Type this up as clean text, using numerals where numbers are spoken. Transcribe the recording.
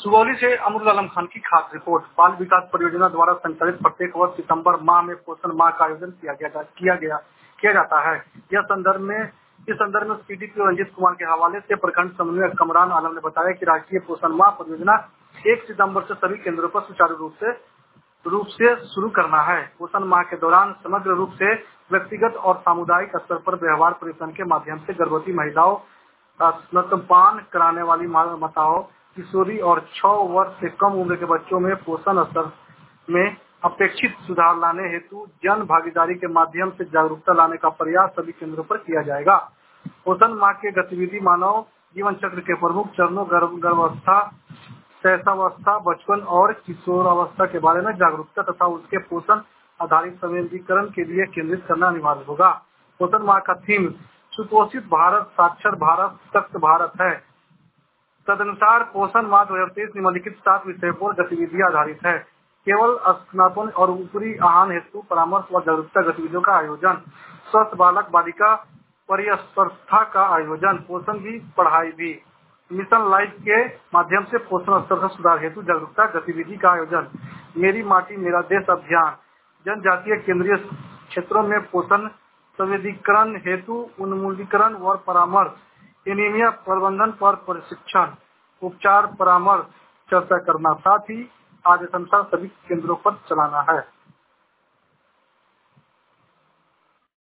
सुगौली से अमरुल आलम खान की खास रिपोर्ट। बाल विकास परियोजना द्वारा संचालित प्रत्येक वर्ष सितंबर माह में पोषण माह का आयोजन किया जाता है। इस संदर्भ में सीडीपीओ रंजीत कुमार के हवाले से प्रखंड समन्वयक कमरान आलम ने बताया कि राष्ट्रीय पोषण माह परियोजना 1 सितंबर से सभी केंद्रों पर सुचारू रूप से शुरू करना है। पोषण माह के दौरान समग्र रूप से व्यक्तिगत और सामुदायिक स्तर पर व्यवहार परिवर्तन के माध्यम से गर्भवती महिलाओं, स्तनपान कराने वाली माताओं, किशोरी और 6 वर्ष से कम उम्र के बच्चों में पोषण स्तर में अपेक्षित सुधार लाने हेतु जन भागीदारी के माध्यम से जागरूकता लाने का प्रयास सभी केंद्रों पर किया जाएगा। पोषण माह के गतिविधि मानव जीवन चक्र के प्रमुख चरणों गर्भावस्था, शैशवावस्था, बचपन और किशोरावस्था के बारे में जागरूकता तथा उसके पोषण आधारित संवेदीकरण के लिए केंद्रित करना अनिवार्य होगा। पोषण माह का थीम सुपोषित भारत, साक्षर भारत, सशक्त भारत है। तदनुसार पोषण माह 2023 निम्नलिखित 7 विषयों पर गतिविधियां आधारित है। केवल स्तनपान और ऊपरी आहार हेतु परामर्श व जागरूकता गतिविधियों का आयोजन, स्वस्थ बालक बालिका परिस्पर्धा का आयोजन, पोषण भी पढ़ाई भी, मिशन लाइफ के माध्यम से पोषण स्तर का सुधार हेतु जागरूकता गतिविधि का आयोजन, मेरी माटी मेरा देश अभियान, जनजातीय केंद्रीय क्षेत्रों में पोषण संवेदीकरण हेतु उन्मूलीकरण व परामर्श, एनीमिया प्रबंधन पर प्रशिक्षण, उपचार परामर्श चर्चा करना, साथ ही आदेशानुसार सभी केंद्रों पर चलाना है।